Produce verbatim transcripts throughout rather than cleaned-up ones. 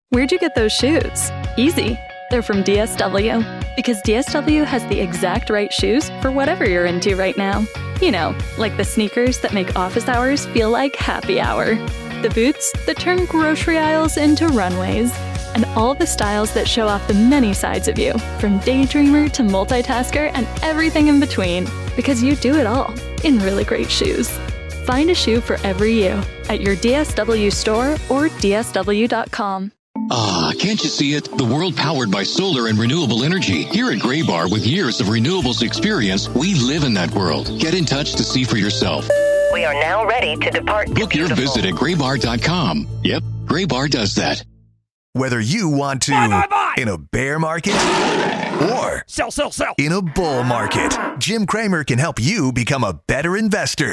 Where'd you get those shoes? Easy. They're from D S W. Because D S W has the exact right shoes for whatever you're into right now. You know, like the sneakers that make office hours feel like happy hour. The boots that turn grocery aisles into runways. And all the styles that show off the many sides of you, from daydreamer to multitasker and everything in between. Because you do it all in really great shoes. Find a shoe for every you at your D S W store or D S W dot com. Ah, can't you see it? The world powered by solar and renewable energy. Here at Graybar, with years of renewables experience, we live in that world. Get in touch to see for yourself. We are now ready to depart. Book your visit at graybar dot com. Yep, Graybar does that. Whether you want to buy, buy, buy. in a bear market or sell, sell, sell. in a bull market, Jim Cramer can help you become a better investor.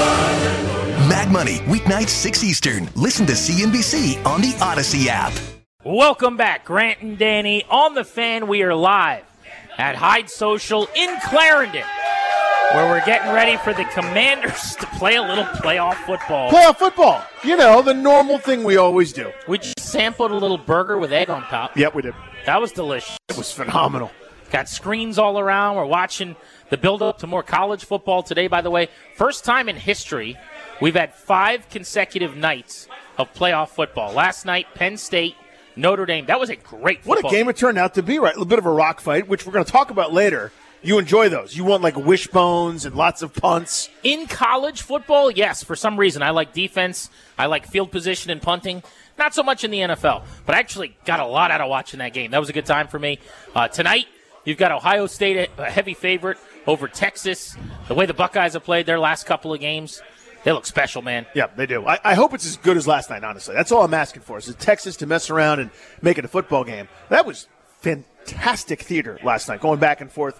Mag Money, weeknights six Eastern. Listen to C N B C on the Odyssey app. Welcome back, Grant and Danny. On the Fan, we are live at Hyde Social in Clarendon, where we're getting ready for the Commanders to play a little playoff football. Playoff football. You know, the normal thing we always do. We just sampled a little burger with egg on top. Yep, we did. That was delicious. It was phenomenal. Got screens all around. We're watching the build-up to more college football today, by the way. First time in history, we've had five consecutive nights of playoff football. Last night, Penn State, Notre Dame. That was a great football. What a game it turned out to be, right? A bit of a rock fight, which we're going to talk about later. You enjoy those. You want like wishbones and lots of punts. In college football, yes, for some reason. I like defense. I like field position and punting. Not so much in the N F L, but I actually got a lot out of watching that game. That was a good time for me. Uh, tonight, you've got Ohio State, a heavy favorite over Texas. The way the Buckeyes have played their last couple of games, they look special, man. Yeah, they do. I, I hope it's as good as last night, honestly. That's all I'm asking for, is the Texas to mess around and make it a football game. That was fantastic theater last night, going back and forth.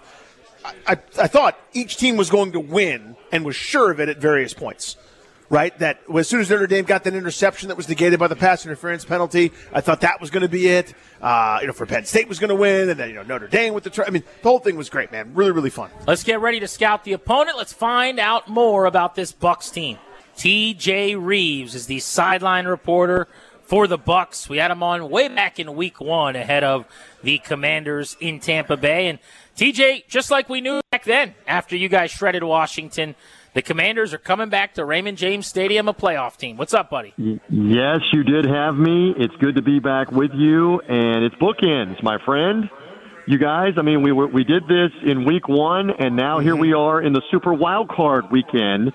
I, I thought each team was going to win and was sure of it at various points, right? That as soon as Notre Dame got that interception that was negated by the pass interference penalty, I thought that was going to be it. Uh, you know, for Penn State was going to win, and then, you know, Notre Dame with the try. I mean, the whole thing was great, man. Really, really fun. Let's get ready to scout the opponent. Let's find out more about this Bucs team. T J Reeves is the sideline reporter for the Bucs. We had him on way back in week one ahead of the Commanders in Tampa Bay. And T J, just like we knew back then, after you guys shredded Washington, the Commanders are coming back to Raymond James Stadium, a playoff team. What's up, buddy? Yes, you did have me. It's good to be back with you, and it's bookends, my friend. You guys, I mean, we were, we did this in week one, and now here we are in the Super Wild Card weekend.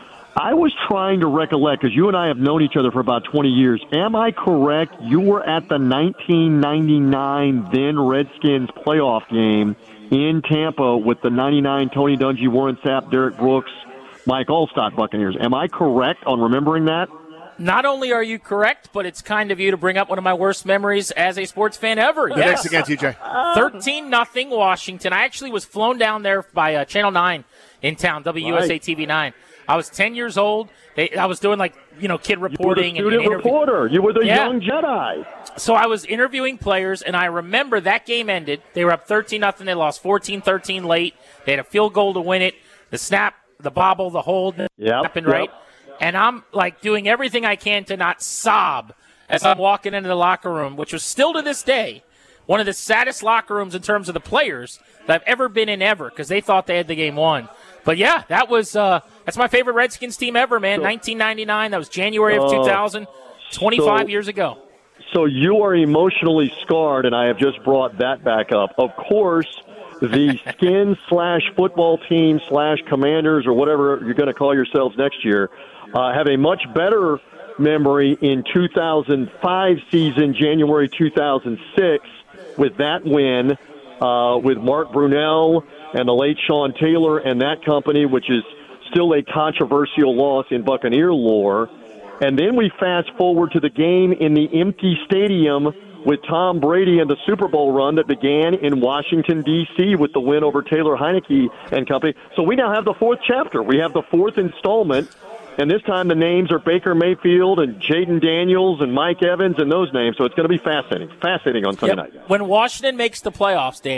I was trying to recollect, because you and I have known each other for about twenty years. Am I correct? You were at the nineteen ninety-nine then Redskins playoff game in Tampa with the ninety-nine Tony Dungy, Warren Sapp, Derek Brooks, Mike Allstott Buccaneers. Am I correct on remembering that? Not only are you correct, but it's kind of you to bring up one of my worst memories as a sports fan ever. The yes. next again, T J. thirteen nothing Washington. I actually was flown down there by uh, Channel nine in town, W U S A Right. T V nine. I was ten years old. They, I was doing, like, you know, kid reporting. You were the student and, and reporter. You were the yeah. young Jedi. So I was interviewing players, and I remember that game ended. They were up thirteen nothing. They lost fourteen thirteen late. They had a field goal to win it. The snap, the bobble, the hold Yep, happened, yep. right? And I'm, like, doing everything I can to not sob as I'm walking into the locker room, which was still to this day one of the saddest locker rooms in terms of the players that I've ever been in ever, because they thought they had the game won. But, yeah, that was uh, that's my favorite Redskins team ever, man. So, nineteen ninety-nine, that was January of two thousand, twenty-five so, years ago. So you are emotionally scarred, and I have just brought that back up. Of course, the skin slash football team slash Commanders, or whatever you're going to call yourselves next year, uh, have a much better memory in two thousand five season, January two thousand six, with that win uh, with Mark Brunell and the late Sean Taylor and that company, which is still a controversial loss in Buccaneer lore. And then we fast forward to the game in the empty stadium with Tom Brady and the Super Bowl run that began in Washington, D C with the win over Taylor Heineke and company. So we now have the fourth chapter. We have the fourth installment, and this time the names are Baker Mayfield and Jaden Daniels and Mike Evans and those names. So it's going to be fascinating. Fascinating on Sunday Yep. night. When Washington makes the playoffs, Danny,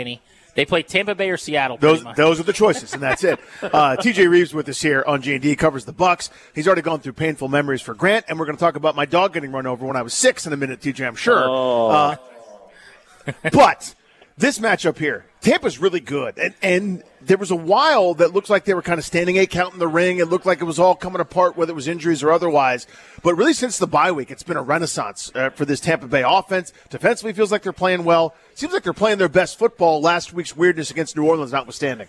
They play Tampa Bay or Seattle. Those those are the choices, and that's it. Uh, T J Reeves with us here on G and D. He covers the Bucks. He's already gone through painful memories for Grant, and we're going to talk about my dog getting run over when I was six in a minute, T J, I'm sure. Oh. Uh, but this matchup here, Tampa's really good. And, and there was a while that looked like they were kind of standing a count in the ring. It looked like it was all coming apart, whether it was injuries or otherwise. But really since the bye week, it's been a renaissance uh, for this Tampa Bay offense. Defensively feels like they're playing well. Seems like they're playing their best football, last week's weirdness against New Orleans notwithstanding.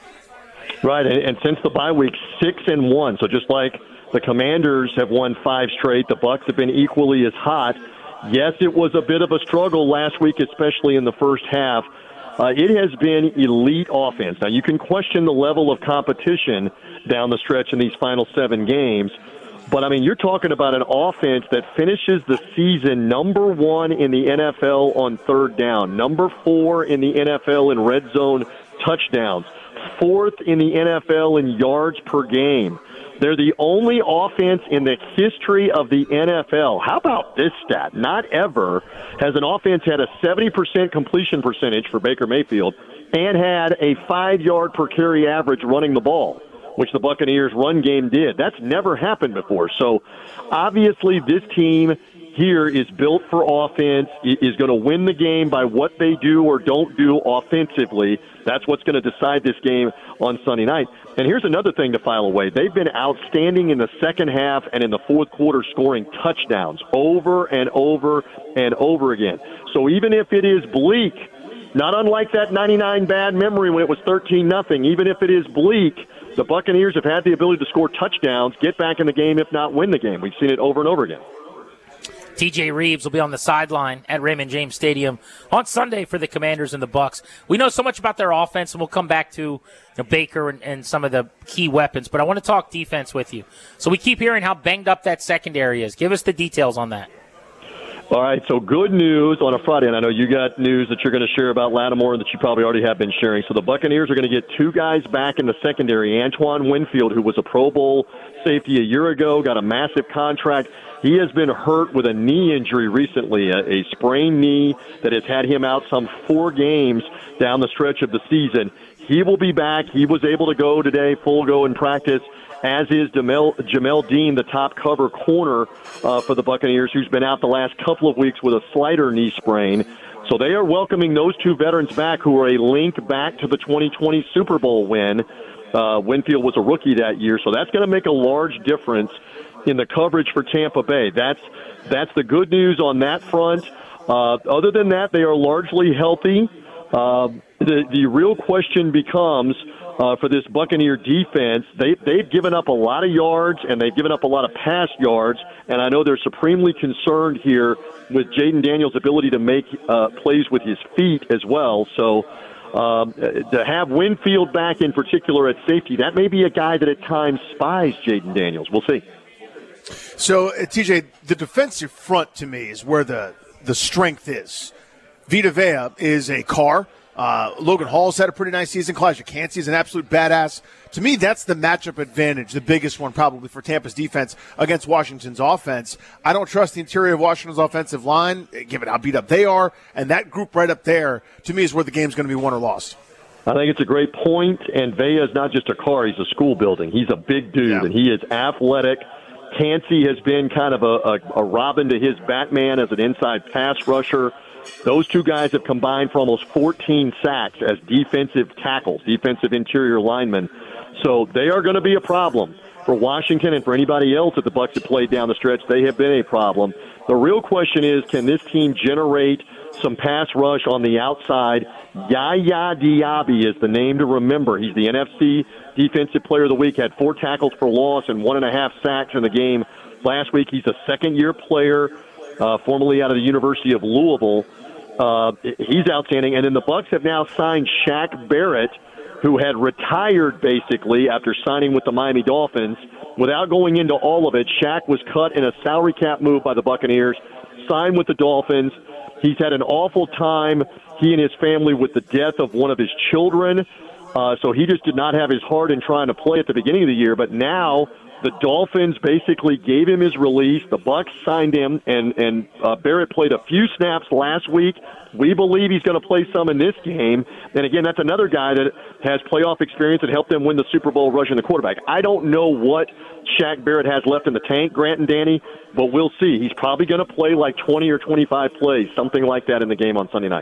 Right, and, and since the bye week, six and one. So just like the Commanders have won five straight, the Bucks have been equally as hot. Yes, it was a bit of a struggle last week, especially in the first half. Uh, it has been elite offense. Now, you can question the level of competition down the stretch in these final seven games, but, I mean, you're talking about an offense that finishes the season number one in the N F L on third down, number four in the N F L in red zone touchdowns, fourth in the N F L in yards per game. They're the only offense in the history of the N F L. How about this stat? Not ever has an offense had a seventy percent completion percentage for Baker Mayfield and had a five-yard per carry average running the ball, which the Buccaneers' run game did. That's never happened before. So, obviously, this team here is built for offense, is going to win the game by what they do or don't do offensively. That's what's going to decide this game on Sunday night. And here's another thing to file away. They've been outstanding in the second half and in the fourth quarter, scoring touchdowns over and over and over again. So even if it is bleak, not unlike that ninety-nine bad memory when it was thirteen nothing, even if it is bleak, the Buccaneers have had the ability to score touchdowns, get back in the game, if not win the game. We've seen it over and over again. T J Reeves will be on the sideline at Raymond James Stadium on Sunday for the Commanders and the Bucks. We know so much about their offense, and we'll come back to you know, Baker and, and some of the key weapons. But I want to talk defense with you. So we keep hearing how banged up that secondary is. Give us the details on that. All right, so good news on a Friday, and I know you got news that you're going to share about Lattimore that you probably already have been sharing. So the Buccaneers are going to get two guys back in the secondary. Antoine Winfield, who was a Pro Bowl safety a year ago, got a massive contract. He has been hurt with a knee injury recently, a, a sprained knee that has had him out some four games down the stretch of the season. He will be back. He was able to go today, full go in practice, as is Jamel, Jamel Dean, the top cover corner uh, for the Buccaneers, who's been out the last couple of weeks with a slighter knee sprain. So they are welcoming those two veterans back who are a link back to the twenty twenty Super Bowl win. Uh, Winfield was a rookie that year, so that's going to make a large difference in the coverage for Tampa Bay. That's that's the good news on that front. Uh, other than that, they are largely healthy. Uh, the, the real question becomes, uh, for this Buccaneer defense, they, they've given up a lot of yards and they've given up a lot of pass yards, and I know they're supremely concerned here with Jaden Daniels' ability to make uh, plays with his feet as well. So um, to have Winfield back in particular at safety, that may be a guy that at times spies Jaden Daniels. We'll see. So, uh, T J, the defensive front to me is where the, the strength is. Vita Vea is a car. Uh, Logan Hall's had a pretty nice season. Kalijah Kancey's an absolute badass. To me, that's the matchup advantage, the biggest one probably for Tampa's defense against Washington's offense. I don't trust the interior of Washington's offensive line, given how beat up they are. And that group right up there, to me, is where the game's going to be won or lost. I think it's a great point, and Vea is not just a car. He's a school building. He's a big dude, yeah. And he is athletic. Kancey has been kind of a, a, a Robin to his Batman as an inside pass rusher. Those two guys have combined for almost fourteen sacks as defensive tackles, defensive interior linemen. So they are going to be a problem for Washington and for anybody else that the Bucs have played down the stretch. They have been a problem. The real question is, can this team generate some pass rush on the outside? Yaya Diaby is the name to remember. He's the N F C Defensive Player of the Week, had four tackles for loss and one and a half sacks in the game last week. He's a second-year player, uh, formerly out of the University of Louisville. Uh, he's outstanding. And then the Bucs have now signed Shaq Barrett, who had retired basically after signing with the Miami Dolphins. Without going into all of it, Shaq was cut in a salary cap move by the Buccaneers, signed with the Dolphins. He's had an awful time, he and his family, with the death of one of his children. Uh, so he just did not have his heart in trying to play at the beginning of the year. But now, The Dolphins basically gave him his release. The Bucs signed him, and, and uh, Barrett played a few snaps last week. We believe he's going to play some in this game. And, again, that's another guy that has playoff experience and helped them win the Super Bowl rushing the quarterback. I don't know what Shaq Barrett has left in the tank, Grant and Danny, but we'll see. He's probably going to play like twenty or twenty-five plays, something like that in the game on Sunday night.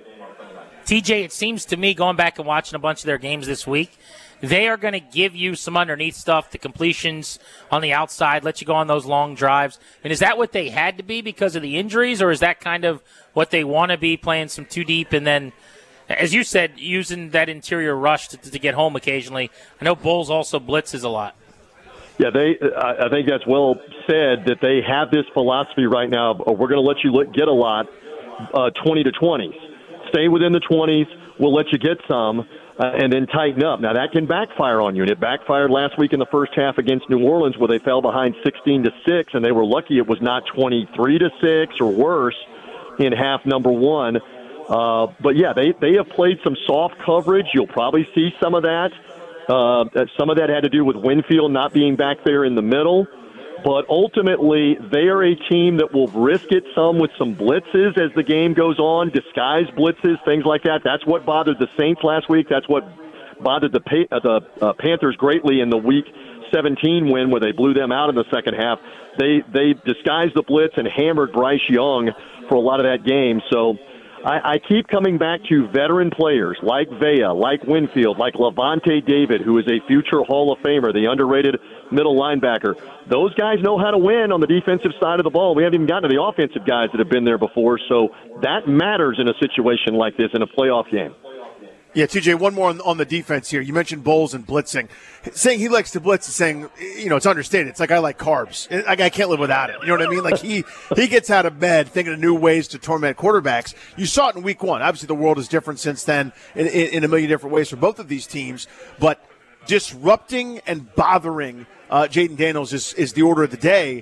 T J, it seems to me, going back and watching a bunch of their games this week, they are going to give you some underneath stuff, the completions on the outside, let you go on those long drives. And is that what they had to be because of the injuries, or is that kind of what they want to be, playing some two deep and then, as you said, using that interior rush to, to get home occasionally? I know Bowles also blitzes a lot. Yeah, they. I think that's well said that they have this philosophy right now. We're going to let you get a lot, uh, twenty to twenties. Stay within the twenties. We'll let you get some. Uh, and then tighten up. Now, that can backfire on you. And it backfired last week in the first half against New Orleans, where they fell behind sixteen to six, and they were lucky it was not twenty-three to six or worse in half number one. Uh, but, yeah, they, they have played some soft coverage. You'll probably see some of that. Uh, some of that had to do with Winfield not being back there in the middle. But ultimately, they are a team that will risk it some with some blitzes as the game goes on, disguised blitzes, things like that. That's what bothered the Saints last week. That's what bothered the, uh, the uh, Panthers greatly in the Week seventeen win where they blew them out in the second half. They they disguised the blitz and hammered Bryce Young for a lot of that game. So I, I keep coming back to veteran players like Vea, like Winfield, like Levante David, who is a future Hall of Famer, the underrated middle linebacker. Those guys know how to win on the defensive side of the ball. We haven't even gotten to the offensive guys that have been there before, so that matters in a situation like this in a playoff game. Yeah, T J, one more on, on the defense here. You mentioned Bowles and blitzing. Saying he likes to blitz is saying, you know, it's understated. It's like I like carbs. Like I can't live without it. You know what I mean? Like he, he gets out of bed thinking of new ways to torment quarterbacks. You saw it in week one. Obviously, the world is different since then in, in, in a million different ways for both of these teams. But disrupting and bothering uh, Jaden Daniels is, is the order of the day.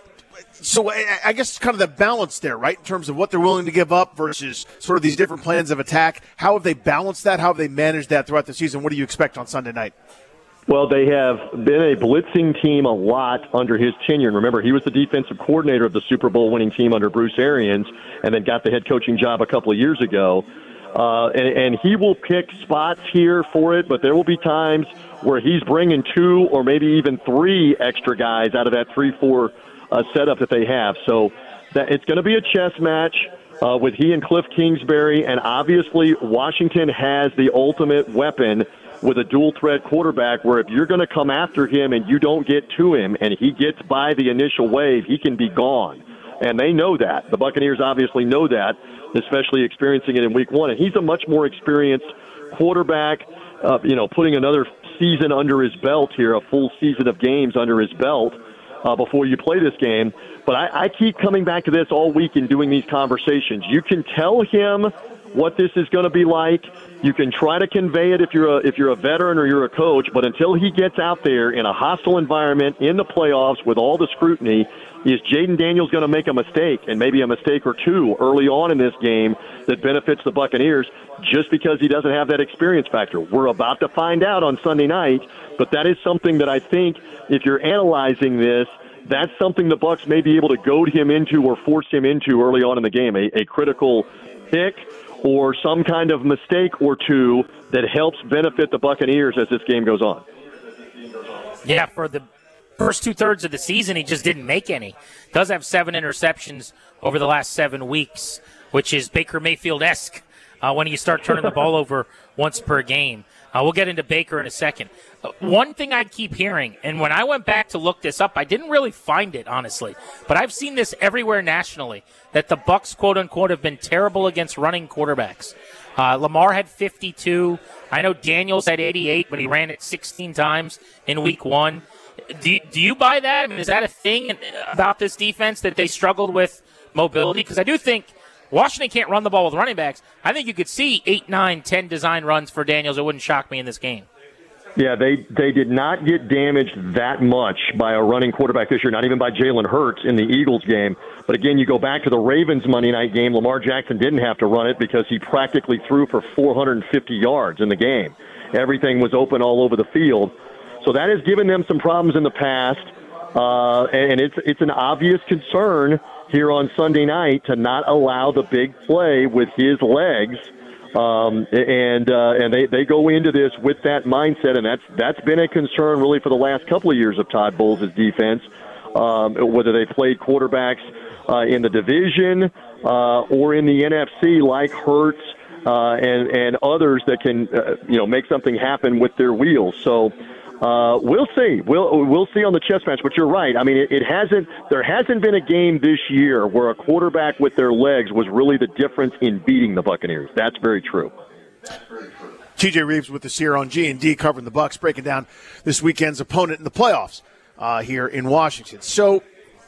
So I guess it's kind of the balance there, right, in terms of what they're willing to give up versus sort of these different plans of attack. How have they balanced that? How have they managed that throughout the season? What do you expect on Sunday night? Well, they have been a blitzing team a lot under his tenure. And remember, he was the defensive coordinator of the Super Bowl winning team under Bruce Arians and then got the head coaching job a couple of years ago. Uh, and, and he will pick spots here for it, but there will be times where he's bringing two or maybe even three extra guys out of that three four Uh, setup that they have. So that it's going to be a chess match uh, with he and Cliff Kingsbury, and obviously Washington has the ultimate weapon with a dual-threat quarterback where if you're going to come after him and you don't get to him and he gets by the initial wave, he can be gone. And they know that. The Buccaneers obviously know that, especially experiencing it in week one. And he's a much more experienced quarterback, uh, you know, putting another season under his belt here, a full season of games under his belt. Uh, before you play this game. But I, I keep coming back to this all week and doing these conversations. You can tell him what this is going to be like. You can try to convey it if you're a, if you're a veteran or you're a coach, but until he gets out there in a hostile environment in the playoffs with all the scrutiny, is Jaden Daniels going to make a mistake, and maybe a mistake or two early on in this game that benefits the Buccaneers just because he doesn't have that experience factor? We're about to find out on Sunday night, but that is something that I think if you're analyzing this, that's something the Bucs may be able to goad him into or force him into early on in the game, a, a critical pick or some kind of mistake or two that helps benefit the Buccaneers as this game goes on. Yeah, for the first two-thirds of the season, he just didn't make any. Does have seven interceptions over the last seven weeks, which is Baker Mayfield-esque uh, when you start turning the ball over once per game. Uh, we'll get into Baker in a second. Uh, one thing I keep hearing, and when I went back to look this up, I didn't really find it, honestly, but I've seen this everywhere nationally, that the Bucs, quote-unquote, have been terrible against running quarterbacks. Uh, Lamar had fifty-two. I know Daniels had eighty-eight, but he ran it sixteen times in week one. Do you, do you buy that? I mean, is that a thing about this defense, that they struggled with mobility? Because I do think Washington can't run the ball with running backs. I think you could see eight, nine, ten design runs for Daniels. It wouldn't shock me in this game. Yeah, they, they did not get damaged that much by a running quarterback this year, not even by Jalen Hurts in the Eagles game. But again, you go back to the Ravens Monday night game, Lamar Jackson didn't have to run it because he practically threw for four hundred fifty yards in the game. Everything was open all over the field. So that has given them some problems in the past. Uh, and it's it's an obvious concern here on Sunday night to not allow the big play with his legs. Um, and uh, and they, they go into this with that mindset, and that's that's been a concern really for the last couple of years of Todd Bowles' defense, um, whether they played quarterbacks uh, in the division uh, or in the N F C like Hurts uh, and and others that can uh, you know make something happen with their wheels. So. Uh, we'll see. We'll we'll see on the chess match. But you're right. I mean, it, it hasn't. There hasn't been a game this year where a quarterback with their legs was really the difference in beating the Buccaneers. That's very true. T J Reeves with us here on G and D covering the Bucs, breaking down this weekend's opponent in the playoffs uh, here in Washington. So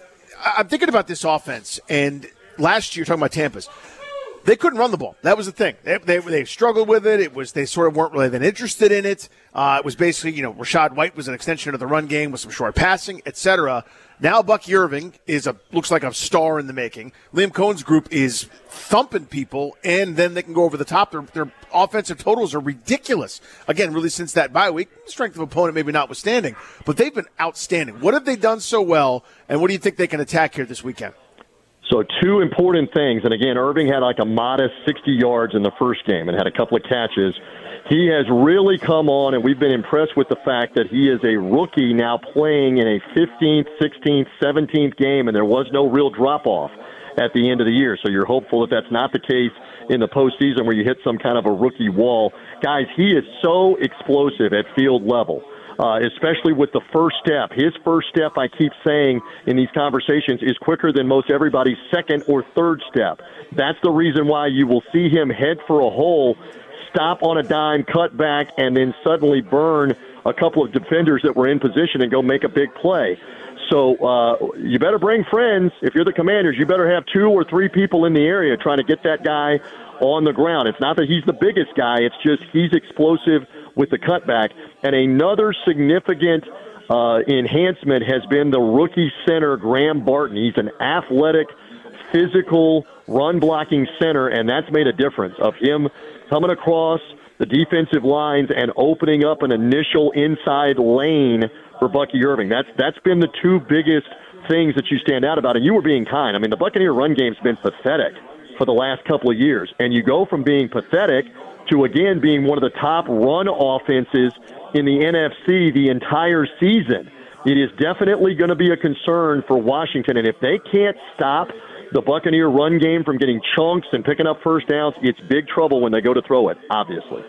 I'm thinking about this offense, and last year talking about Tampa's. They couldn't run the ball. That was the thing. They, they they struggled with it. It was they sort of weren't really that interested in it. Uh, it was basically, you know, Rashad White was an extension of the run game with some short passing, et cetera. Now Bucky Irving is a looks like a star in the making. Liam Cohen's group is thumping people, and then they can go over the top. Their, their offensive totals are ridiculous. Again, really since that bye week, strength of opponent maybe notwithstanding, but they've been outstanding. What have they done so well, and what do you think they can attack here this weekend? So two important things, and again, Irving had like a modest sixty yards in the first game and had a couple of catches. He has really come on, and we've been impressed with the fact that he is a rookie now playing in a fifteenth, sixteenth, seventeenth game, and there was no real drop-off at the end of the year. So you're hopeful that that's not the case in the postseason where you hit some kind of a rookie wall. Guys, he is so explosive at field level. Uh, especially with the first step. His first step, I keep saying in these conversations, is quicker than most everybody's second or third step. That's the reason why you will see him head for a hole, stop on a dime, cut back, and then suddenly burn a couple of defenders that were in position and go make a big play. So uh, you better bring friends. If you're the Commanders, you better have two or three people in the area trying to get that guy on the ground. It's not that he's the biggest guy. It's just he's explosive with the cutback. And another significant uh, enhancement has been the rookie center, Graham Barton. He's an athletic, physical, run-blocking center, and that's made a difference of him coming across the defensive lines and opening up an initial inside lane for Bucky Irving. That's That's been the two biggest things that you stand out about, and you were being kind. I mean, the Buccaneer run game's been pathetic for the last couple of years, and you go from being pathetic to, again, being one of the top run offenses in the N F C the entire season. It is definitely going to be a concern for Washington, and if they can't stop the Buccaneer run game from getting chunks and picking up first downs, it's big trouble when they go to throw it, obviously.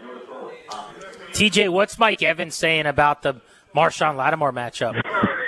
T J, what's Mike Evans saying about the Marshawn Lattimore matchup?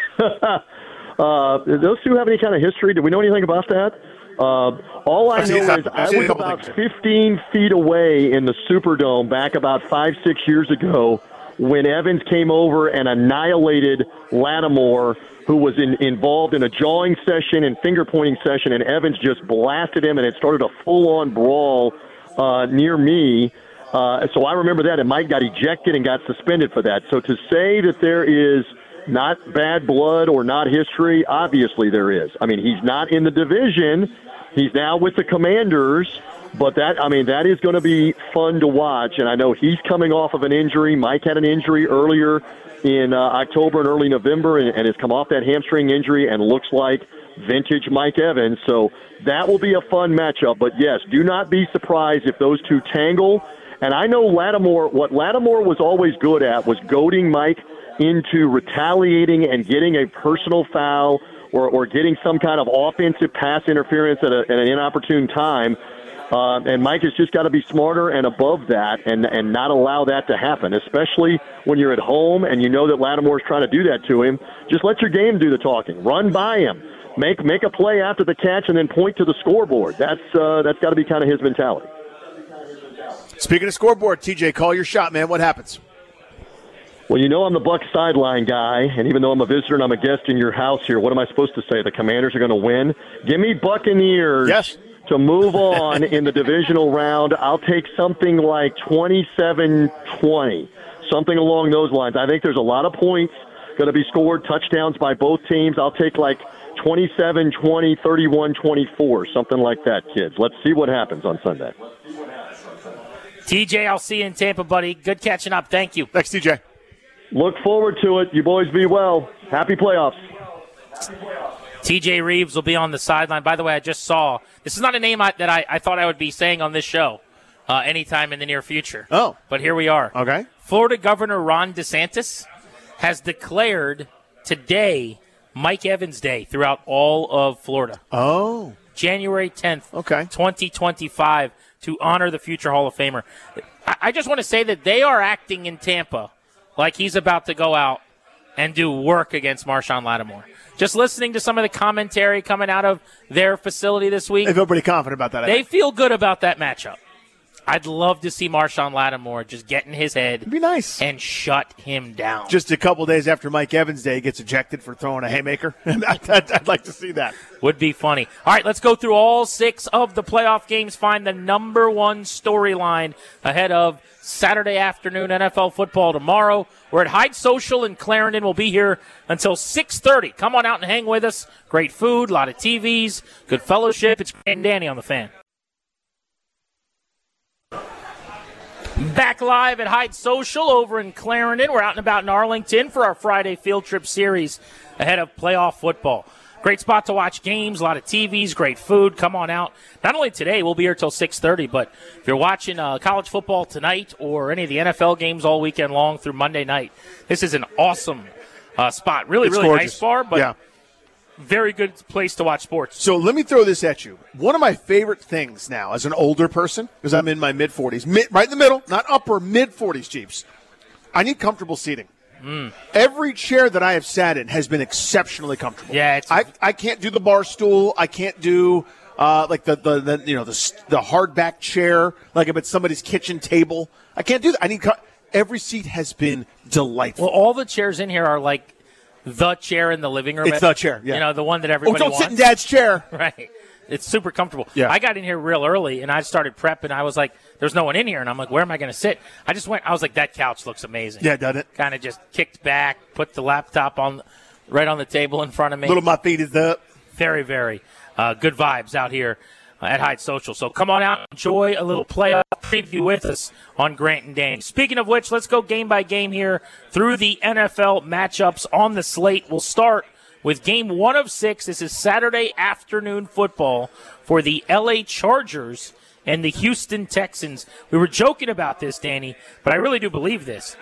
uh, those two have any kind of history? Do we know anything about that? Uh, all I know is I was about fifteen feet away in the Superdome back about five, six years ago when Evans came over and annihilated Lattimore, who was in, involved in a jawing session and finger-pointing session, and Evans just blasted him, and it started a full-on brawl uh, near me. Uh, so I remember that, and Mike got ejected and got suspended for that. So to say that there is not bad blood or not history, obviously there is. I mean, he's not in the division. He's now with the Commanders, but that, I mean, that is going to be fun to watch. And I know he's coming off of an injury. Mike had an injury earlier in uh, October and early November and, and has come off that hamstring injury and looks like vintage Mike Evans. So that will be a fun matchup. But, yes, do not be surprised if those two tangle. And I know Lattimore, what Lattimore was always good at was goading Mike into retaliating and getting a personal foul or, or getting some kind of offensive pass interference at, a, at an inopportune time. Uh, and Mike has just got to be smarter and above that and, and not allow that to happen, especially when you're at home and you know that Lattimore's trying to do that to him. Just let your game do the talking. Run by him. Make make a play after the catch and then point to the scoreboard. That's, uh, that's got to be kind of his mentality. Speaking of scoreboard, T J, call your shot, man. What happens? Well, you know I'm the Bucs sideline guy, and even though I'm a visitor and I'm a guest in your house here, what am I supposed to say? The Commanders are going to win? Give me Buccaneers yes. to move on in the divisional round. I'll take something like twenty-seven twenty, something along those lines. I think there's a lot of points going to be scored, touchdowns by both teams. I'll take like twenty-seven twenty, thirty-one twenty-four, something like that, kids. Let's see what happens on Sunday. T J, I'll see you in Tampa, buddy. Good catching up. Thank you. Thanks, T J. Look forward to it. You boys be well. Happy playoffs. T J Reeves will be on the sideline. By the way, I just saw, this is not a name I, that I, I thought I would be saying on this show uh, anytime in the near future. Oh. But here we are. Okay. Florida Governor Ron DeSantis has declared today Mike Evans Day throughout all of Florida. Oh. January tenth, okay. twenty twenty-five, to honor the future Hall of Famer. I, I just want to say that they are acting in Tampa like he's about to go out and do work against Marshawn Lattimore. Just listening to some of the commentary coming out of their facility this week. They feel pretty confident about that. I They think. feel good about that matchup. I'd love to see Marshawn Lattimore just get in his head. It'd be nice. And shut him down. Just a couple days after Mike Evans Day gets ejected for throwing a haymaker. I'd, I'd, I'd like to see that. Would be funny. All right, let's go through all six of the playoff games, find the number one storyline ahead of Saturday afternoon N F L football tomorrow. We're at Hyde Social in Clarendon. We'll be here until six thirty. Come on out and hang with us. Great food, a lot of T Vs, good fellowship. It's Grant and Danny on the Fan. Back live at Hyde Social over in Clarendon. We're out and about in Arlington for our Friday field trip series ahead of playoff football. Great spot to watch games, a lot of T Vs, great food. Come on out. Not only today, we'll be here till six thirty, but if you're watching uh, college football tonight or any of the N F L games all weekend long through Monday night, this is an awesome uh, spot. Really, it's really gorgeous. nice bar, but yeah. very good place to watch sports. So let me throw this at you. One of my favorite things now as an older person, because I'm in my mid-forties, mid, right in the middle, not upper, mid-forties, Chiefs, I need comfortable seating. Mm. Every chair that I have sat in has been exceptionally comfortable. Yeah, it's I, I can't do the bar stool. I can't do uh, like the, the, the you know the the hardback chair, like if it's somebody's kitchen table. I can't do that. I need co- every seat has been delightful. Well, all the chairs in here are like the chair in the living room. It's the chair, yeah. You know, the one that everybody oh, don't wants. sit in Dad's chair. Right. It's super comfortable. Yeah. I got in here real early, and I started prepping. I was like, there's no one in here. And I'm like, where am I going to sit? I just went, I was like, that couch looks amazing. Yeah, doesn't it? Kind of just kicked back, put the laptop on right on the table in front of me. Little my feet is up. Very, very uh, good vibes out here uh, at Hyde Social. So come on out and enjoy a little playoff preview with us on Grant and Danny. Speaking of which, let's go game by game here through the N F L matchups on the slate. We'll start with game one of six. This is Saturday afternoon football for the L A Chargers and the Houston Texans. We were joking about this, Danny, but I really do believe this.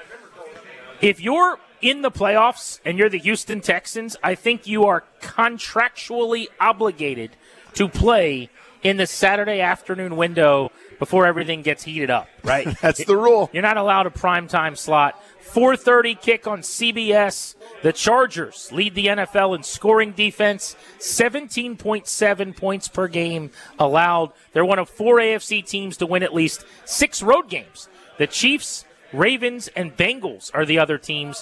If you're in the playoffs and you're the Houston Texans, I think you are contractually obligated to play in the Saturday afternoon window before everything gets heated up, right? That's the rule. You're not allowed a primetime slot. four thirty kick on C B S. The Chargers lead the N F L in scoring defense, seventeen point seven points per game allowed. They're one of four A F C teams to win at least six road games. The Chiefs, Ravens, and Bengals are the other teams.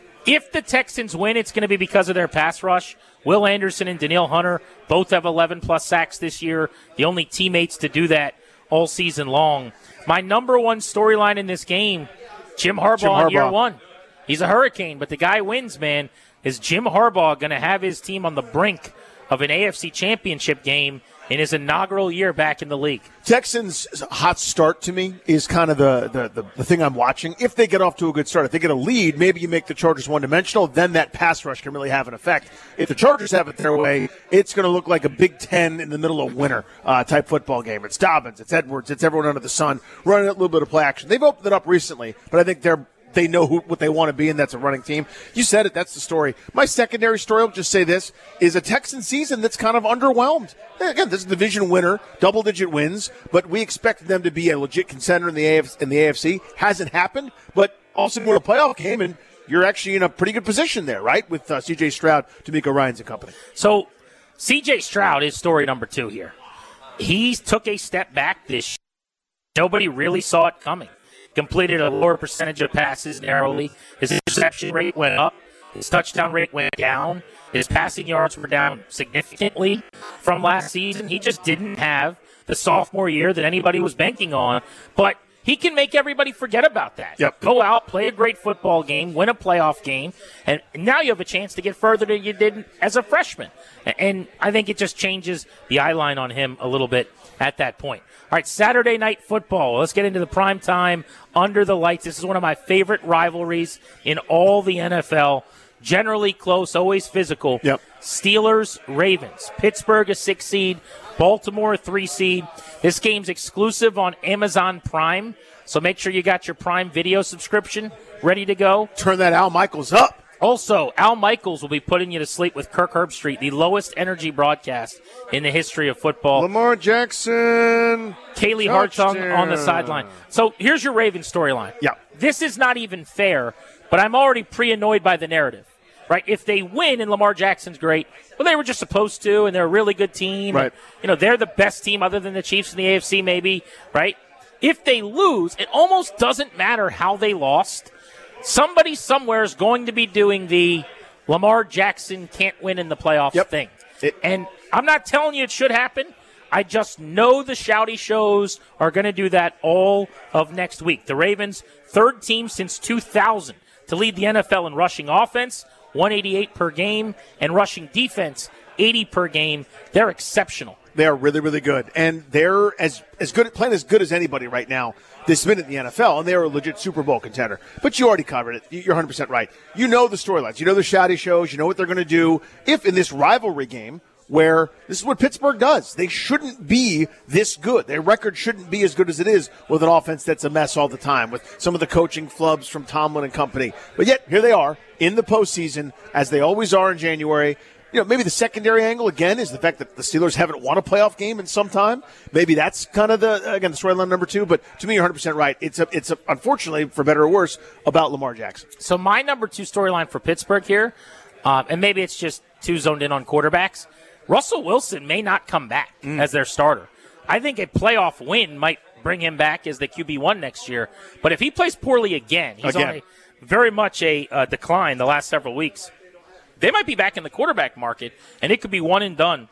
If the Texans win, it's going to be because of their pass rush. Will Anderson and Danielle Hunter both have eleven-plus sacks this year, the only teammates to do that all season long. My number one storyline in this game, Jim Harbaugh, Jim Harbaugh. in year one. He's a hurricane, but the guy wins, man. Is Jim Harbaugh going to have his team on the brink of an A F C championship game in his inaugural year back in the league? Texans' hot start to me is kind of the, the, the, the thing I'm watching. If they get off to a good start, if they get a lead, maybe you make the Chargers one-dimensional, then that pass rush can really have an effect. If the Chargers have it their way, it's going to look like a Big Ten in the middle of winter uh, type football game. It's Dobbins, it's Edwards, it's everyone under the sun running a little bit of play action. They've opened it up recently, but I think they're They know who, what they want to be, and that's a running team. You said it. That's the story. My secondary story, I'll just say this, is a Texan season that's kind of underwhelmed. Again, this is a division winner, double-digit wins, but we expected them to be a legit contender in the A F C. In the A F C. Hasn't happened, but also won a playoff game, and you're actually in a pretty good position there, right, with uh, C J Stroud, D'Amico Ryans and company. So C J Stroud is story number two here. He took a step back this year. Nobody really saw it coming. Completed a lower percentage of passes narrowly. His interception rate went up. His touchdown rate went down. His passing yards were down significantly from last season. He just didn't have the sophomore year that anybody was banking on. But he can make everybody forget about that. Yep. Go out, play a great football game, win a playoff game, and now you have a chance to get further than you did as a freshman. And I think it just changes the eye line on him a little bit at that point. All right, Saturday night football. Let's get into the prime time under the lights. This is one of my favorite rivalries in all the N F L. generally close, always physical. Yep. Steelers, Ravens. Pittsburgh, a six seed. Baltimore, a three seed. This game's exclusive on Amazon Prime, so make sure you got your Prime Video subscription ready to go. Turn that Al Michaels up. Also, Al Michaels will be putting you to sleep with Kirk Herbstreit, the lowest energy broadcast in the history of football. Lamar Jackson. Kaylee Hartung on the sideline. So here's your Ravens storyline. Yeah. This is not even fair, but I'm already pre-annoyed by the narrative. Right? If they win and Lamar Jackson's great, well, they were just supposed to, and they're a really good team. Right. And, you know, they're the best team other than the Chiefs in the A F C maybe, right? If they lose, it almost doesn't matter how they lost. Somebody somewhere is going to be doing the Lamar Jackson can't win in the playoffs yep. thing. It, and I'm not telling you it should happen. I just know the shouty shows are going to do that all of next week. The Ravens, third team since two thousand to lead the N F L in rushing offense, one eighty-eight per game, and rushing defense, eighty per game. They're exceptional. They are really, really good. And they're as as good playing as good as anybody right now this minute in the N F L, and they're a legit Super Bowl contender. But you already covered it. You're one hundred percent right. You know the storylines. You know the shouty shows. You know what they're going to do. If in this rivalry game, where this is what Pittsburgh does, they shouldn't be this good. Their record shouldn't be as good as it is with an offense that's a mess all the time, with some of the coaching flubs from Tomlin and company. But yet, here they are in the postseason, as they always are in January. You know, maybe the secondary angle, again, is the fact that the Steelers haven't won a playoff game in some time. Maybe that's kind of the, again, the storyline number two. But to me, you're one hundred percent right. It's, a, it's a, unfortunately, for better or worse, about Lamar Jackson. So my number two storyline for Pittsburgh here, um, and maybe it's just too zoned in on quarterbacks, Russell Wilson may not come back mm. as their starter. I think a playoff win might bring him back as the Q B one next year. But if he plays poorly again, he's again. on a, very much a uh, decline the last several weeks. They might be back in the quarterback market, and it could be one and done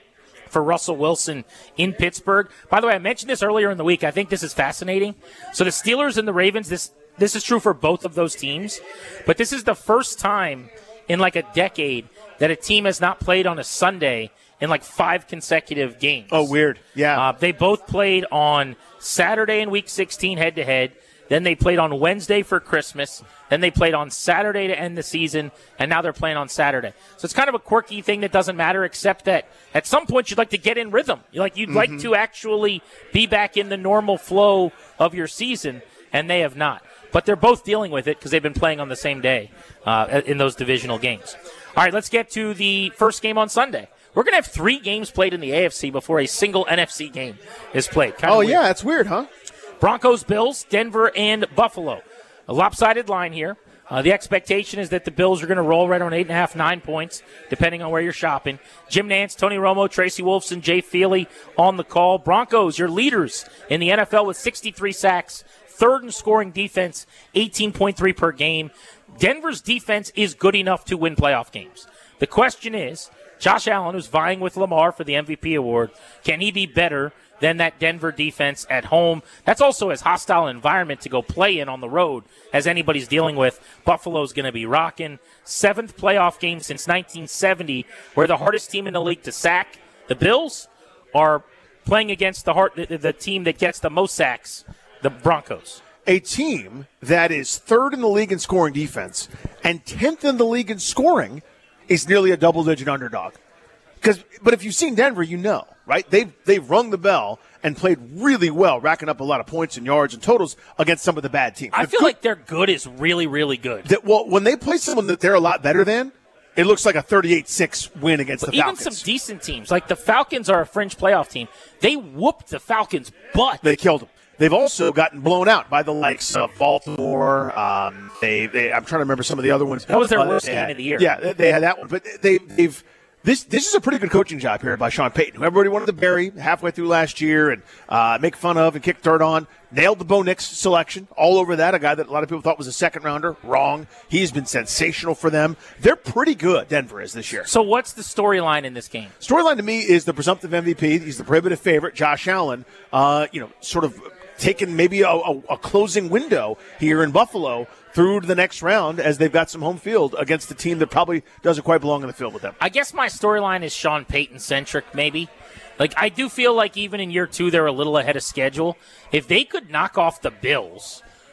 for Russell Wilson in Pittsburgh. By the way, I mentioned this earlier in the week. I think this is fascinating. So the Steelers and the Ravens, this this is true for both of those teams, but this is the first time in like a decade that a team has not played on a Sunday in like five consecutive games. Oh, weird. Yeah. Uh, they both played on Saturday in Week sixteen head-to-head. Then they played on Wednesday for Christmas. Then they played on Saturday to end the season, and now they're playing on Saturday. So it's kind of a quirky thing that doesn't matter, except that at some point you'd like to get in rhythm. You'd like you'd mm-hmm. like to actually be back in the normal flow of your season, and they have not. But they're both dealing with it because they've been playing on the same day uh, in those divisional games. All right, let's get to the first game on Sunday. We're going to have three games played in the A F C before a single N F C game is played. Kinda oh, weird. yeah, that's weird, huh? Broncos, Bills, Denver, and Buffalo. A lopsided line here. Uh, the expectation is that the Bills are going to roll right on eight and a half, nine points, depending on where you're shopping. Jim Nantz, Tony Romo, Tracy Wolfson, Jay Feely on the call. Broncos, your leaders in the N F L with sixty-three sacks, third in scoring defense, eighteen point three per game. Denver's defense is good enough to win playoff games. The question is, Josh Allen, who's vying with Lamar for the M V P award, can he be better than that Denver defense at home? That's also as hostile an environment to go play in on the road as anybody's dealing with. Buffalo's going to be rocking. Seventh playoff game since nineteen seventy. We're the hardest team in the league to sack. The Bills are playing against the, hard, the, the team that gets the most sacks, the Broncos. A team that is third in the league in scoring defense and tenth in the league in scoring is nearly a double-digit underdog. Because, but if you've seen Denver, you know, right? They've, they've rung the bell and played really well, racking up a lot of points and yards and totals against some of the bad teams. I the feel good, like their good is really, really good. That, well, when they play someone that they're a lot better than, it looks like a thirty-eight six win against but the even Falcons. Even some decent teams, like the Falcons are a fringe playoff team. They whooped the Falcons' butt. They killed them. They've also gotten blown out by the likes of Baltimore. Um, they, they, I'm trying to remember some of the other ones. That was their uh, worst game had, of the year. Yeah, they, they had that one. But they, they've this this is a pretty good coaching job here by Sean Payton, who everybody wanted to bury halfway through last year and uh, make fun of and kick dirt on. Nailed the Bo Nix selection all over that, a guy that a lot of people thought was a second rounder. Wrong. He's been sensational for them. They're pretty good, Denver is this year. So what's the storyline in this game? Storyline to me is the presumptive M V P. He's the prohibitive favorite, Josh Allen. Uh, you know, sort of taking maybe a, a, a closing window here in Buffalo through to the next round as they've got some home field against a team that probably doesn't quite belong in the field with them. I guess my storyline is Sean Payton-centric, maybe. Like, I do feel like even in year two, they're a little ahead of schedule. If they could knock off the Bills,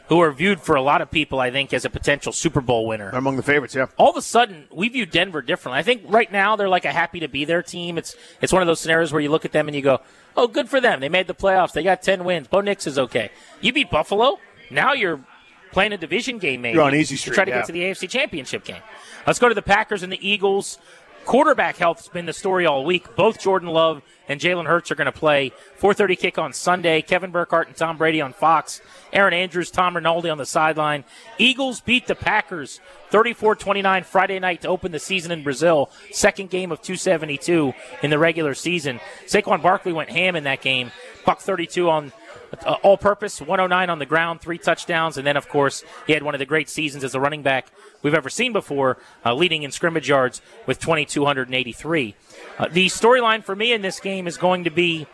who are viewed for a lot of people, I think, as a potential Super Bowl winner. They're among the favorites, yeah. All of a sudden, we view Denver differently. I think right now they're like a happy-to-be-there team. It's it's one of those scenarios where you look at them and you go, oh, good for them. They made the playoffs. They got ten wins. Bo Nix is okay. You beat Buffalo. Now you're playing a division game, maybe. You're on easy street, to try to yeah. get to the A F C Championship game. Let's go to the Packers and the Eagles. Quarterback health has been the story all week. Both Jordan Love and Jalen Hurts are going to play. four thirty kick on Sunday. Kevin Burkhardt and Tom Brady on Fox. Aaron Andrews, Tom Rinaldi on the sideline. Eagles beat the Packers thirty-four twenty-nine Friday night to open the season in Brazil. Second game of two seventy-two in the regular season. Saquon Barkley went ham in that game. Buck thirty-two on uh, all-purpose, one oh nine on the ground, three touchdowns. And then, of course, he had one of the great seasons as a running back we've ever seen before, uh, leading in scrimmage yards with two thousand two hundred eighty-three. Uh, the storyline for me in this game is going to be,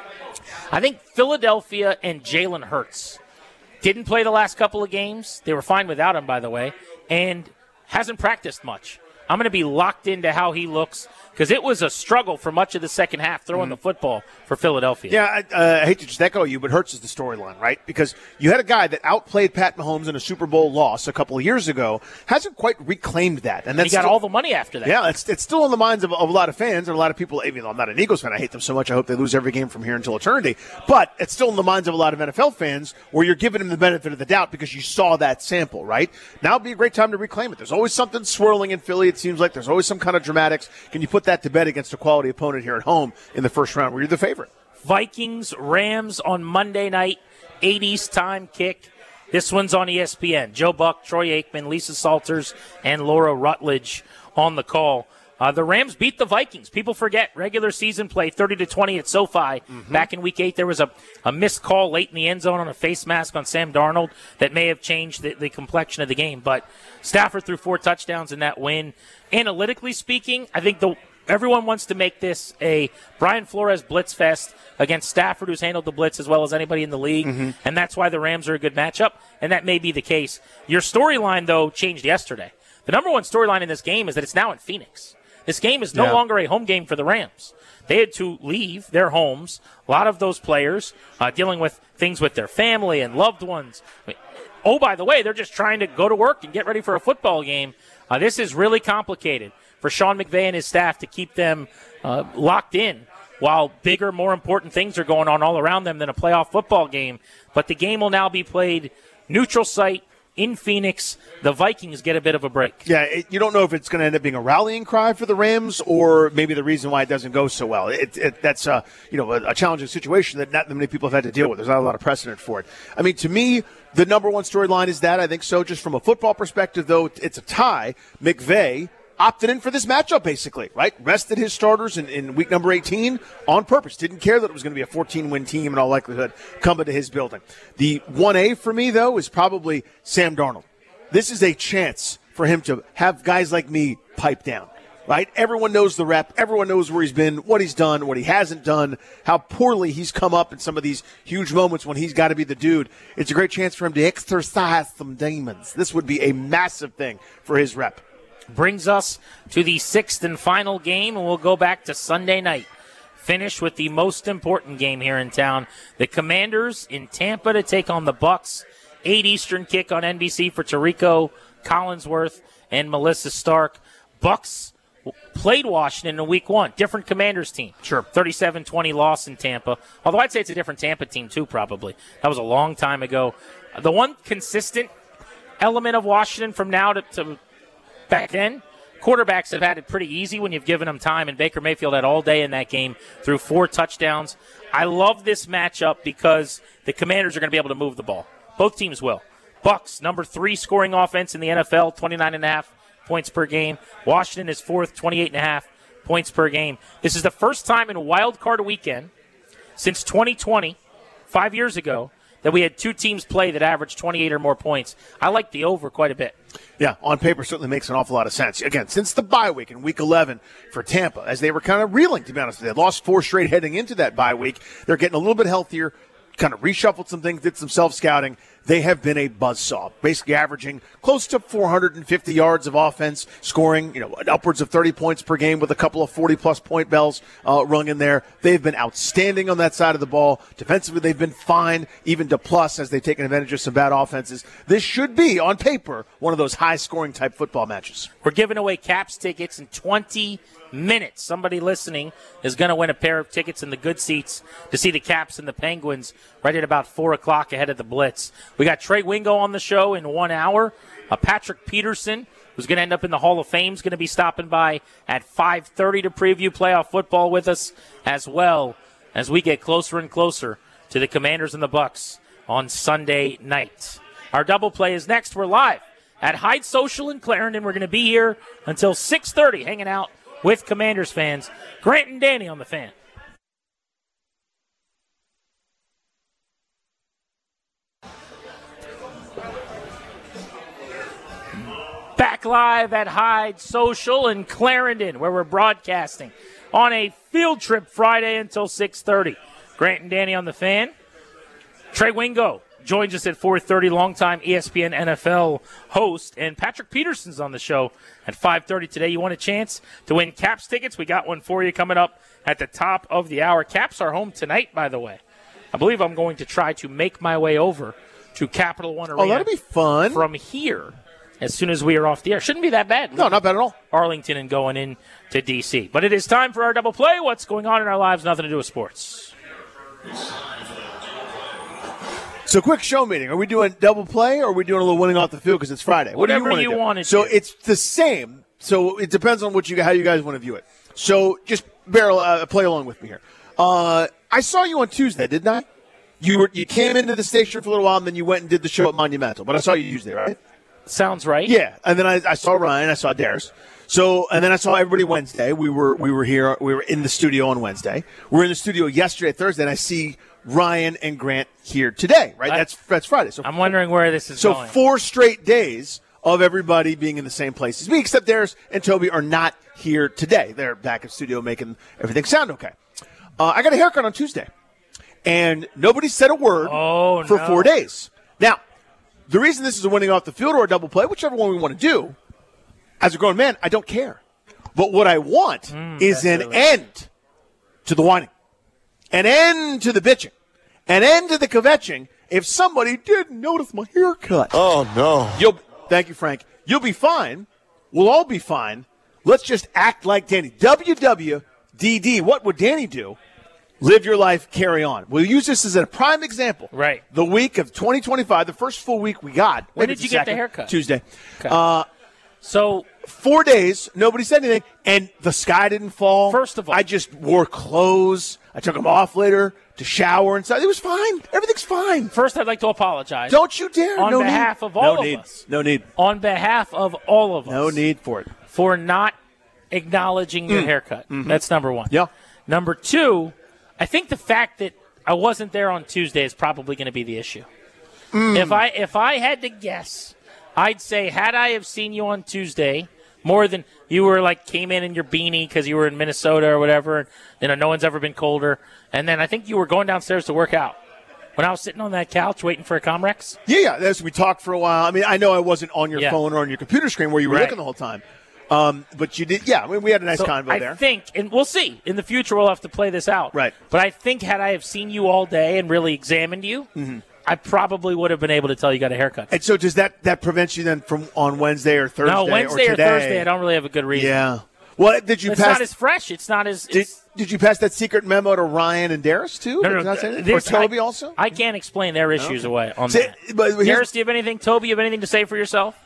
I think, Philadelphia and Jalen Hurts. Didn't play the last couple of games. They were fine without him, by the way, and hasn't practiced much. I'm going to be locked into how he looks because it was a struggle for much of the second half throwing mm. the football for Philadelphia. Yeah, I, uh, I hate to just echo you, but Hurts is the storyline, right? Because you had a guy that outplayed Pat Mahomes in a Super Bowl loss a couple of years ago, hasn't quite reclaimed that. And, that's he got still, all the money after that. Yeah, it's, it's still in the minds of, of a lot of fans and a lot of people. Even though I'm not an Eagles fan, I hate them so much, I hope they lose every game from here until eternity. But it's still in the minds of a lot of N F L fans where you're giving them the benefit of the doubt because you saw that sample, right? Now would be a great time to reclaim it. There's always something swirling in Philly, it seems like. There's always some kind of dramatics. Can you put that to bed against a quality opponent here at home in the first round where you're the favorite? Vikings, Rams on Monday night, eight East time kick. This one's on E S P N. Joe Buck, Troy Aikman, Lisa Salters, and Laura Rutledge on the call. Uh, the Rams beat the Vikings. People forget regular season play, thirty to twenty at SoFi. Mm-hmm. Back in week eight, there was a, a missed call late in the end zone on a face mask on Sam Darnold that may have changed the, the complexion of the game. But Stafford threw four touchdowns in that win. Analytically speaking, I think the everyone wants to make this a Brian Flores blitz fest against Stafford, who's handled the blitz as well as anybody in the league, mm-hmm. and that's why the Rams are a good matchup, and that may be the case. Your storyline, though, changed yesterday. The number one storyline in this game is that it's now in Phoenix. This game is no yeah. longer a home game for the Rams. They had to leave their homes. A lot of those players uh, dealing with things with their family and loved ones. I mean, oh, by the way, they're just trying to go to work and get ready for a football game. Uh, this is really complicated for Sean McVay and his staff to keep them uh, locked in while bigger, more important things are going on all around them than a playoff football game. But the game will now be played neutral site in Phoenix. The Vikings get a bit of a break. Yeah, it, you don't know if it's going to end up being a rallying cry for the Rams or maybe the reason why it doesn't go so well. It, it, that's uh, you know, a, a challenging situation that not many people have had to deal with. There's not a lot of precedent for it. I mean, to me, the number one storyline is that. I think so. Just from a football perspective, though, it's a tie. McVay opted in for this matchup, basically, right? Rested his starters in, in week number eighteen on purpose. Didn't care that it was going to be a fourteen-win team in all likelihood coming to his building. The one A for me, though, is probably Sam Darnold. This is a chance for him to have guys like me pipe down, right? Everyone knows the rep. Everyone knows where he's been, what he's done, what he hasn't done, how poorly he's come up in some of these huge moments when he's got to be the dude. It's a great chance for him to exercise some demons. This would be a massive thing for his rep. Brings us to the sixth and final game, and we'll go back to Sunday night. Finish with the most important game here in town. The Commanders in Tampa to take on the Bucks. eight Eastern kick on N B C for Tarico Collinsworth and Melissa Stark. Bucks played Washington in week one. Different Commanders team. Sure. thirty-seven twenty loss in Tampa. Although I'd say it's a different Tampa team too, probably. That was a long time ago. The one consistent element of Washington from now to, to back then, quarterbacks have had it pretty easy when you've given them time, and Baker Mayfield had all day in that game through four touchdowns. I love this matchup because the Commanders are going to be able to move the ball. Both teams will. Bucks, number three scoring offense in the N F L, twenty-nine and a half points per game. Washington is fourth, twenty-eight and a half points per game. This is the first time in Wild Card Weekend since twenty twenty, five years ago, that we had two teams play that averaged twenty-eight or more points. I like the over quite a bit. Yeah, on paper certainly makes an awful lot of sense. Again, since the bye week in week eleven for Tampa, as they were kind of reeling, to be honest, they had lost four straight heading into that bye week. They're getting a little bit healthier, kind of reshuffled some things, did some self-scouting. they have been a buzzsaw, basically averaging close to four hundred fifty yards of offense, scoring, you know, upwards of thirty points per game with a couple of forty-plus point bells uh, rung in there. They've been outstanding on that side of the ball. Defensively, they've been fine, even to plus, as they've taken advantage of some bad offenses. This should be, on paper, one of those high-scoring type football matches. We're giving away Caps tickets in twenty minutes. Somebody listening is going to win a pair of tickets in the good seats to see the Caps and the Penguins right at about four o'clock ahead of the Blitz. We got Trey Wingo on the show in one hour. Uh, Patrick Peterson, who's going to end up in the Hall of Fame, is going to be stopping by at five thirty to preview playoff football with us, as well as we get closer and closer to the Commanders and the Bucks on Sunday night. Our double play is next. We're live at Hyde Social in Clarendon. We're going to be here until six thirty, hanging out with Commanders fans. Grant and Danny on the Fan. Back live at Hyde Social in Clarendon, where we're broadcasting on a field trip Friday until six thirty. Grant and Danny on the Fan. Trey Wingo joins us at four thirty, longtime E S P N N F L host, and Patrick Peterson's on the show at five thirty today. You want a chance to win Caps tickets? We got one for you coming up at the top of the hour. Caps are home tonight, by the way. I believe I'm going to try to make my way over to Capital One Arena. Oh, that'll be fun. From here, as soon as we are off the air. Shouldn't be that bad. No, not bad at all. Arlington and going in to D C. But it is time for our double play. What's going on in our lives? Nothing to do with sports. So, quick show meeting. Are we doing double play or are we doing a little winning off the field because it's Friday? What Whatever do you you want want to to So, do. it's the same. So, it depends on what you how you guys want to view it. So, just barrel uh, play along with me here. Uh, I saw you on Tuesday, didn't I? You were you came into the station for a little while and then you went and did the show at Monumental. But I saw you Tuesday, right? Sounds right. Yeah, and then I, I saw Ryan, I saw Darius. So, and then I saw everybody Wednesday. We were we were here. We were in the studio on Wednesday. We were in the studio yesterday, Thursday, and I see Ryan and Grant here today. Right? I, that's that's Friday. So I'm wondering where this is so going. So four straight days of everybody being in the same place as me, except Darius and Toby are not here today. They're back in studio making everything sound okay. Uh, I got a haircut on Tuesday, and nobody said a word oh, for no. four days. Now, the reason this is a winning off the field or a double play, whichever one we want to do, as a grown man, I don't care. But what I want mm, is an really. end to the whining, an end to the bitching, an end to the kvetching if somebody didn't notice my haircut. Oh, no. You'll, thank you, Frank. You'll be fine. We'll all be fine. Let's just act like Danny. W W D D. What would Danny do? Live your life, carry on. We'll use this as a prime example. Right. The week of twenty twenty-five, the first full week we got. When Maybe did you the get the second, haircut? Tuesday. Okay. Uh, so four days, nobody said anything, and the sky didn't fall. First of all, I just wore clothes. I took them off later to shower and stuff. It was fine. Everything's fine. First, I'd like to apologize. Don't you dare. On no behalf need. of all no of need. us. No need. On behalf of all of us. No need for it. For not acknowledging your Mm. haircut. Mm-hmm. That's number one. Yeah. Number two, I think the fact that I wasn't there on Tuesday is probably going to be the issue. Mm. If I if I had to guess, I'd say had I have seen you on Tuesday more than you were like came in in your beanie because you were in Minnesota or whatever, and you know no one's ever been colder, and then I think you were going downstairs to work out. When I was sitting on that couch waiting for a Comrex? Yeah, yeah. That's, we talked for a while. I mean, I know I wasn't on your Yeah. phone or on your computer screen where you were Right. looking the whole time. Um, but you did, yeah, I mean, we had a nice So convo I there. think, and we'll see. In the future, we'll have to play this out. Right. But I think had I have seen you all day and really examined you, mm-hmm. I probably would have been able to tell you got a haircut. And so does that, that prevent you then from on Wednesday or Thursday No, Wednesday or or, today? Thursday, I don't really have a good reason. Yeah. Well, did you It's pass? not as fresh. It's not as. Did, It's, did you pass that secret memo to Ryan and Darius too? no, no, Did I say that? Or there's- Toby I, also? I can't explain their issues Okay. away on See, that. but here's- Darius, do you have anything? Toby, you have anything to say for yourself?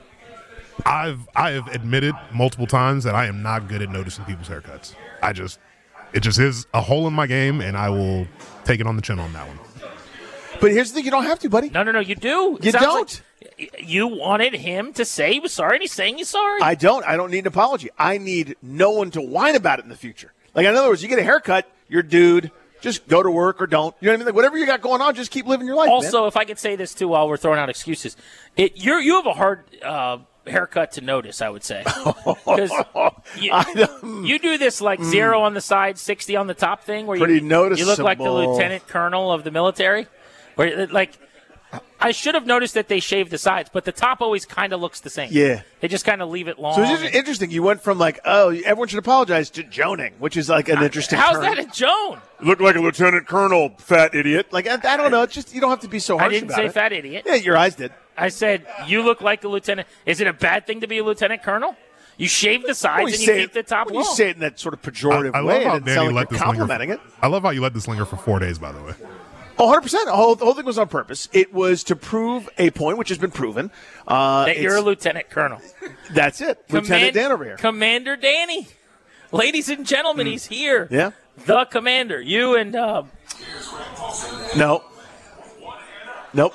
I've I have admitted multiple times that I am not good at noticing people's haircuts. I just it just is a hole in my game, and I will take it on the chin on that one. But here's the thing: you don't have to, buddy. No, no, no, you do. It You sounds don't. like you wanted him to say he was sorry, and he's saying he's sorry. I don't. I don't need an apology. I need no one to whine about it in the future. Like, in other words, you get a haircut, you're a dude. Just go to work or don't. You know what I mean? Like, whatever you got going on, just keep living your life. Also, man. if I could say this too, while we're throwing out excuses, it you're you have a hard uh, haircut to notice. I would say because you, you do this like zero on the side, sixty on the top thing, where Pretty you you look like the noticeable. lieutenant colonel of the military, where like I should have noticed that they shaved the sides, but the top always kind of looks the same. Yeah. They just kind of leave it long. So it's interesting. You went from like, oh, everyone should apologize to joning, which is like an interesting How's term. that a Joan? Look like a lieutenant colonel, fat idiot. Like, I, I don't know. It's just, you don't have to be so harsh I didn't about say it. fat idiot. Yeah, your eyes did. I said, you look like a lieutenant. Is it a bad thing to be a lieutenant colonel? You shave the sides When and you say keep it- the top when long. you say it in that sort of pejorative I, I way, love how it doesn't Danny sound let like this you're linger. complimenting it. I love how you let this linger for four days. By the way, Oh, one hundred percent. The whole, the whole thing was on purpose. It was to prove a point, which has been proven. Uh, that you're a it's- lieutenant colonel. That's it. Lieutenant Command- Dan over here. Commander Danny. Ladies and gentlemen, he's here. Yeah. The commander. You and uh, No. Nope.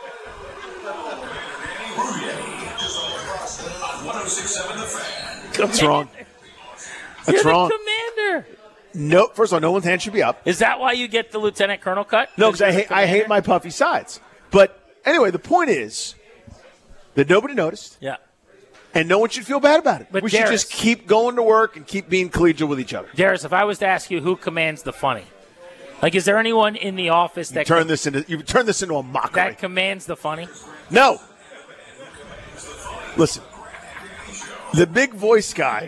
That's wrong. That's you're wrong. the commander. No, first of all, no one's hand should be up. Is that why you get the lieutenant colonel cut? No, because I you're the hate, I hate commander? my puffy sides. But anyway, the point is that nobody noticed, Yeah. and no one should feel bad about it. But we should Darius- just keep going to work and keep being collegial with each other. Darius, if I was to ask you who commands the funny, like, is there anyone in the office You that turn com- this into you turn this into a mockery. that commands the funny? No. Listen, the big voice guy.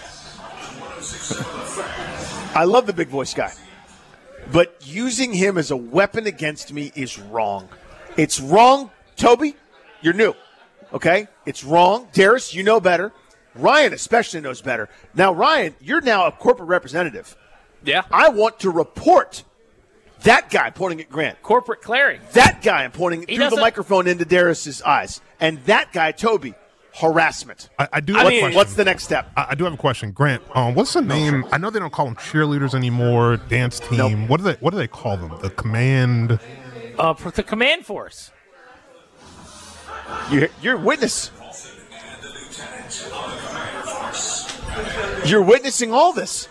I love the big voice guy. But using him as a weapon against me is wrong. It's wrong, Toby. You're new. Okay? It's wrong. Darius, you know better. Ryan especially knows better. Now, Ryan, you're now a corporate representative. Yeah. I want to report that guy pointing at Grant. Corporate clarity. That guy I'm pointing He through the doesn't- microphone into Darius's eyes. And that guy, Toby, harassment. I, I do. What's, Have a question. what's the next step? I, I do have a question, Grant. Um, what's the name? I know they don't call them cheerleaders anymore. Dance team. Nope. What do they? What do they call them? The command. Uh, for the command force. You're, you're a witness. You're witnessing all this.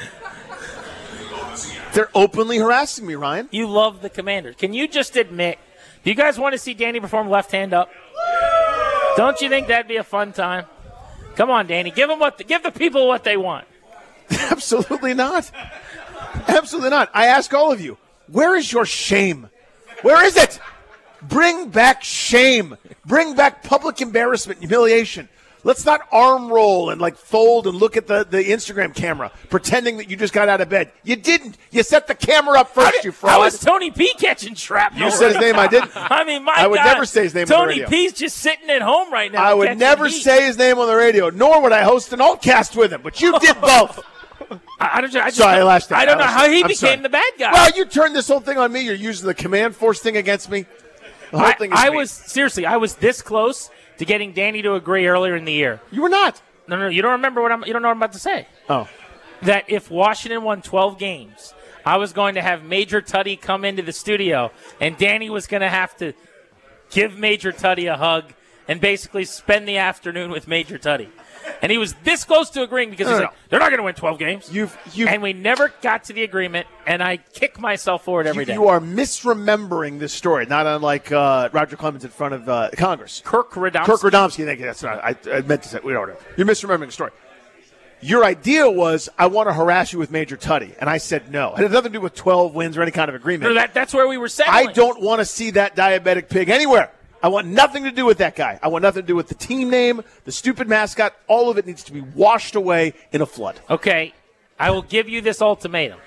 They're openly harassing me, Ryan. You love the commander. Can you just admit, do you guys want to see Danny perform left hand up? Don't you think that'd be a fun time? Come on, Danny. Give them what the, give the people what they want. Absolutely not. Absolutely not. I ask all of you, where is your shame? Where is it? Bring back shame. Bring back public embarrassment, humiliation. Let's not arm roll and like fold and look at the, the Instagram camera, pretending that you just got out of bed. You didn't. You set the camera up first, you fraud. How is Tony P catching shrapnel? You said his name, I didn't. I mean, my I would God, never say his name on the Tony radio. P's just sitting at home right now. I would catching never heat. say his name on the radio, nor would I host an altcast with him, but you did both. I, I don't, I just, Sorry, I lashed out. I don't I know lashed how out. he I'm became sorry. the bad guy. Well, you turned this whole thing on me. You're using the command force thing against me. The whole I, thing is I me. was seriously, I was this close to getting Danny to agree earlier in the year. You were not. No, no, no, you don't remember what I'm. You don't know what I'm about to say. Oh. That if Washington won twelve games, I was going to have Major Tuddy come into the studio, and Danny was going to have to give Major Tuddy a hug and basically spend the afternoon with Major Tuddy. And he was this close to agreeing because No, he's no, like, no. they're not going to win twelve games. You've, you've, and we never got to the agreement, and I kick myself for it every you, day. you are misremembering this story, not unlike uh, Roger Clemens in front of uh, Congress. Kirk Radomski. Kirk Radomski, thank you. That's not, I, I meant to say, we don't know. You're misremembering the story. Your idea was, I want to harass you with Major Tuddy. And I said no. It had nothing to do with twelve wins or any kind of agreement. No, that, that's where we were settling. I don't want to see that diabetic pig anywhere. I want nothing to do with that guy. I want nothing to do with the team name, the stupid mascot. All of it needs to be washed away in a flood. Okay, I will give you this ultimatum.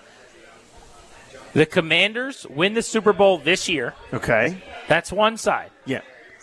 The Commanders win the Super Bowl this year. Okay. That's one side. Yeah.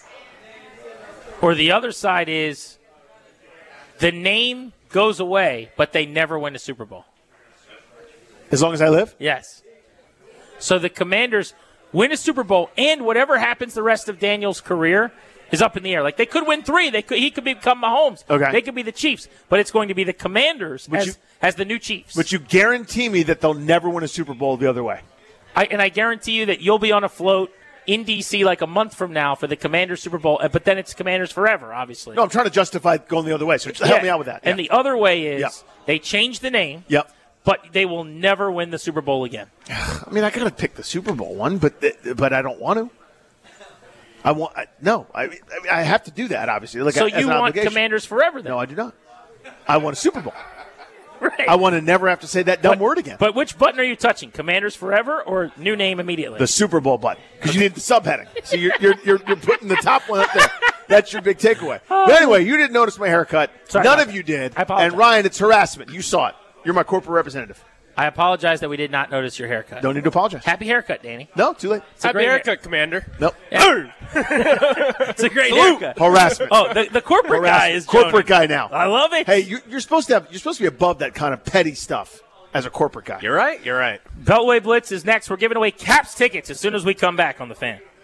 Or the other side is the name goes away, but they never win a Super Bowl. As long as I live? Yes. So the Commanders win a Super Bowl, and whatever happens the rest of Daniel's career is up in the air. Like, they could win three. They could. He could become Mahomes. Okay. They could be the Chiefs. But it's going to be the Commanders But as, you- as the new Chiefs. But you guarantee me that they'll never win a Super Bowl the other way. I, and I guarantee you that you'll be on a float in D C like a month from now for the Commanders Super Bowl, uh, but then it's Commanders forever, obviously. No, I'm trying to justify going the other way, so just help Yeah. me out with that. And Yeah. the other way is Yep. they change the name, Yep. but they will never win the Super Bowl again. I mean, I got to pick the Super Bowl one, but but I don't want to. I want I, no. I, I mean, I have to do that, obviously. Like So as you an want obligation. Commanders forever then? No, I do not. I want a Super Bowl. Right. I want to never have to say that dumb But- word again. But which button are you touching? Commanders Forever or new name immediately? The Super Bowl button, because you need the subheading. So you're, you're you're you're putting the top one up there. That's your big takeaway. But anyway, you didn't notice my haircut. Sorry None about of that. you did. I apologize. And Ryan, it's harassment. You saw it. You're my corporate representative. I apologize that we did not notice your haircut. Don't need to apologize. Happy haircut, Danny. No, too late. It's a Happy great haircut, Commander. Nope. It's a great haircut. Harassment. Oh, the, the corporate guy Harassment. is corporate Jonas. guy now. I love it. Hey, you, you're supposed to have. You're supposed to be above that kind of petty stuff as a corporate guy. You're right. You're right. Beltway Blitz is next. We're giving away Caps tickets as soon as we come back on the Fan.